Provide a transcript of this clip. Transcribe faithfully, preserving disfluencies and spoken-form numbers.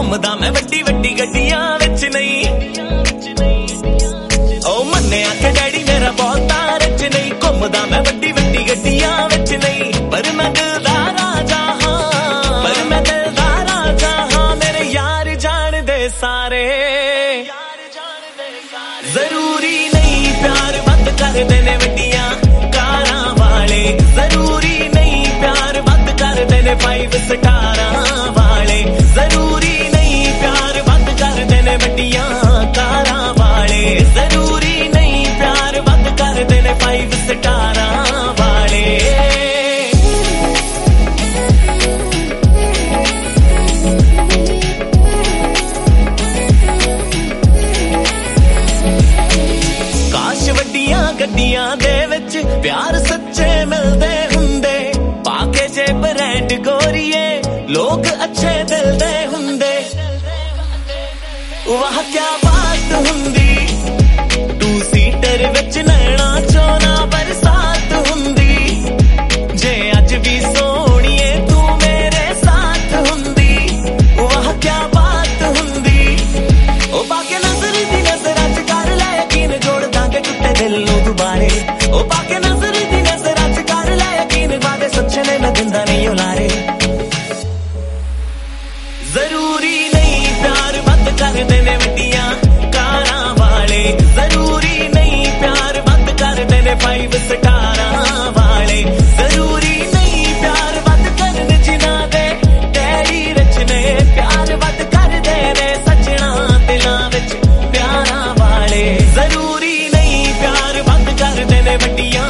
घूमदा मैं वड्डी वड्डी गड्डियां विच नहीं ओ मन्ने आखे डैडी मेरा बहुत रिच नहीं घूमदा मैं वड्डी वड्डी गड्डियां विच नहीं पर मैं दिल दा राजा हां पर मैं दिल दा राजा हां मेरे यार जान दे सारे जरूरी नहीं प्यार वध करदे ने वड्डियां कारां वाले जरूरी नहीं प्यार वध करदे ने फाइव स्टारां वाले जरूरी नहीं प्यार वध करदे ने वड्डियां कारां वाले जरूरी नहीं प्यार वध करदे ने फाइव स्टारां वाले काश वड्डियां गड्डियां दे विच प्यार सच्चे मिलदे हुंदे पाके जे ब्रांड गोरीए लोग अच्छे दिल दे हुंदे वाह क्या बात हुंदी टू सीटर विच नैना चोना बरसात हुंदी जे अज भी सोहणीए तू मेरे साथ हुंदी वाह क्या बात हुंदी ओ बाके नजर दी नजर अज कर ले यकीन जोड़ दांगे टुटे दिल नूं दुबारे ओ बाके नजर दी नजर अज कर ले यकीन वादे सच्चे ने मैं दिंदा नहीं ओ लारे जरूरी नहीं प्यार वध करदे ने वड्डियां कारां वाले जरूरी नहीं प्यार वध करदे ने फाइव स्टारां वाले जरूरी नहीं प्यार वध करन जिन्हां दे डैडी रिच ने प्यार वध करदे ने सजना दिलां विच प्यारां वाले जरूरी नहीं प्यार वध करदे ने वड्डियां